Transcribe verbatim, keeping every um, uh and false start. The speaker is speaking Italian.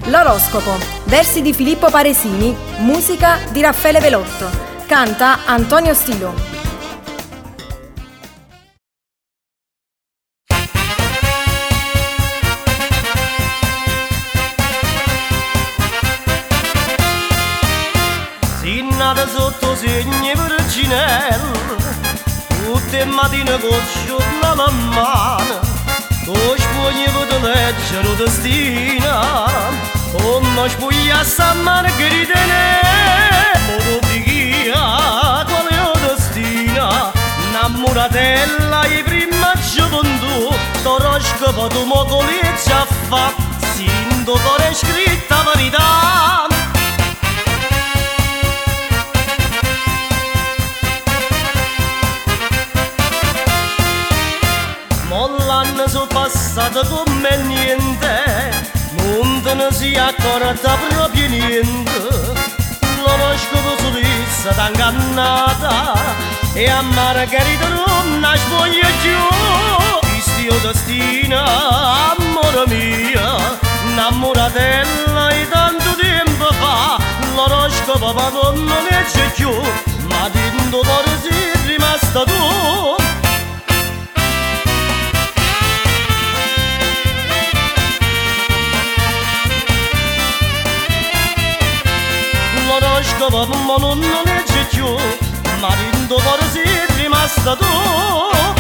L'oroscopo, versi di Filippo Paresini, musica di Raffaele Velotto, canta Antonio Stilò. Si nata sotto segni virginello, tutte mattine con giornale a mano, tu spugni per leggere destina. Come spuglia sta margherita ne modo quale è destina. Innamoratella e prima gioventù, t'oroscopo tu mo coleggia fa, sin cuore scritta verità. Mo l'anno sono passato come niente, non te ne si accorta proprio niente. L'oroscopo su di sta ingannata e a Margherita non la spoglia più. Istio destina, amore mia, innamoratella e tanto tempo fa. L'oroscopo ma non legge più, ma dentro cuore sei rimasta tu. L'oroscopo ma non legge più, ma dentro cuore sei rimasta tu.